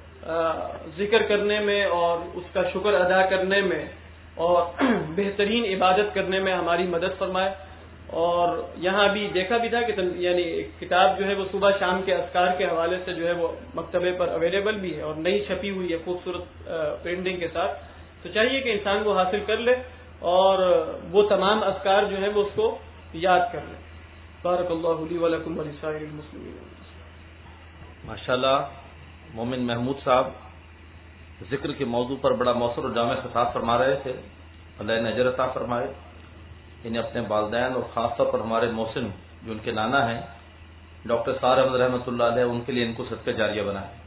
ذکر کرنے میں اور اس کا شکر ادا کرنے میں اور بہترین عبادت کرنے میں ہماری مدد فرمائے. اور یہاں بھی دیکھا بھی تھا کہ یعنی کتاب جو ہے وہ صبح شام کے اذکار کے حوالے سے جو ہے وہ مکتبے پر اویلیبل بھی ہے اور نئی چھپی ہوئی ہے خوبصورت پرنٹنگ کے ساتھ. تو چاہیے کہ انسان وہ حاصل کر لے اور وہ تمام اذکار جو ہے وہ اس کو یاد کر لے. بارک اللہ لی ولکم ولسائر المسلمین. ماشاءاللہ مومن محمود صاحب ذکر کے موضوع پر بڑا مؤثر و جامع خطاب فرما رہے تھے. اللہ نے اجر عطا فرمائے، انہیں اپنے والدین اور خاص طور پر ہمارے محسن جو ان کے نانا ہیں ڈاکٹر سار احمد رحمۃ اللہ علیہ، ان کے لیے ان کو صدقہ جاریہ بنائے۔